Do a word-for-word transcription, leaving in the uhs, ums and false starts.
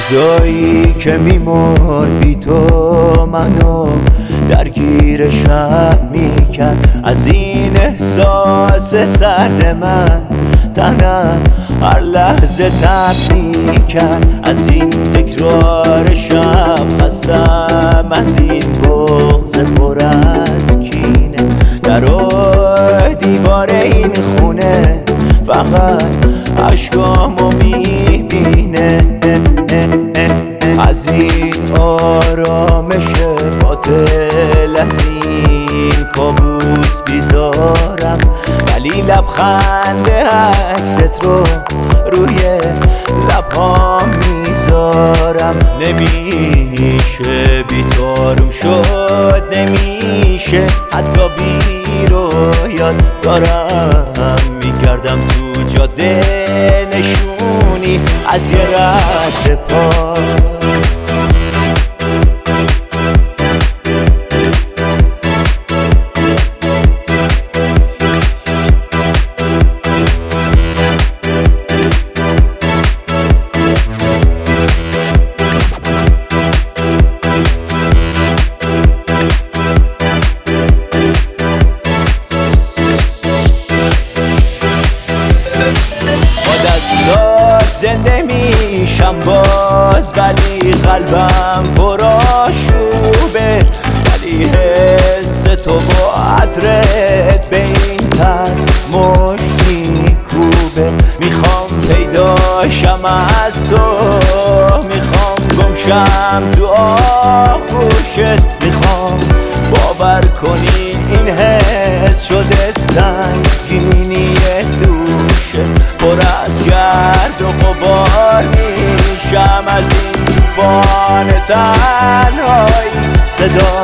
روزایی که میمرد بی تو منو درگیر شب میکرد، از این احساس سرد من تنم هر لحظه تب میکرد، از این تکرار شب خستم، از این بغض پر از کینه. در و دیوار این خونه فقط عشقامو میبینه، از این آرامش باطل، از این کابوس بیزارم، ولی لبخند عکست رو روی لبام میذارم. نمیشه بی تو آروم شد، نمیشه حتی بی رویات. دارم میگردم تو جاده نشونی از یه رد پا. زنده میشم باز، ولی قلبم پر آشوبه، ولی حس تو با عطرت به این پس مشت میکوبه. میخوام پیداشم از تو، میخوام گمشم تو آغوشت، میخوام باور کنی این حس شده سنگینی دوشت. پر از گرد و غبار میشم از این طوفان تنهایی، صدا